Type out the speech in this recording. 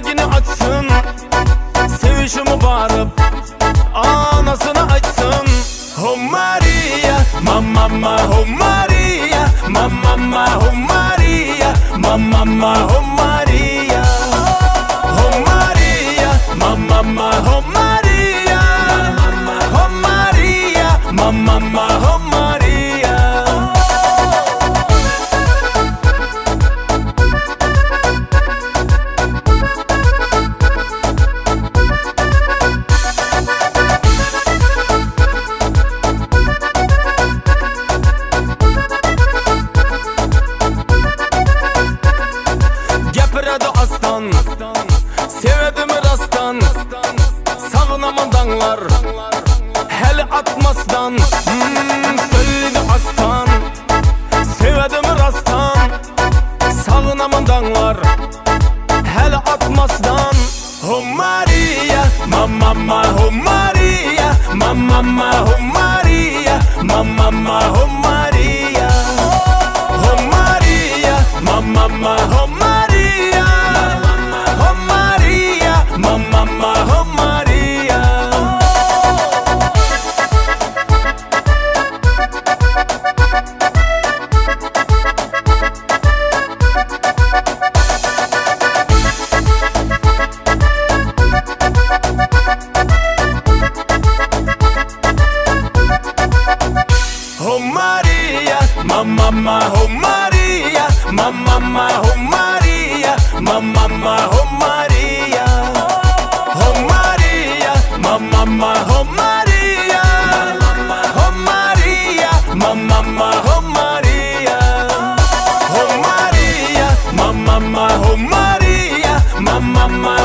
yüreğini açsın, sevişimi bağırıp anasını açsın. Oh Maria, mamma, oh Maria, mamma, oh Maria, mamma, oh Maria. Oh Maria, mamma, oh Maria, oh Maria, mamma, oh Maria. Gepiredi aslan, sevdimi rastan, sağınamın dağlar, heli atmasdan. Söyledi aslan, sevdimi rastan, sağınamın dağlar, heli atmasdan. Oh Maria, mamma, oh Maria, mamma, oh Maria, mamma, oh Maria. Oh Maria, mamma, oh Maria, oh Maria, mamma, oh Maria. Oh Maria, mamma, oh Maria, mamma, oh Maria, mamma, oh Maria. Oh Maria, mamma, oh Maria, oh Maria, mamma, oh Maria. Oh Maria, mamma, oh Maria, mamma.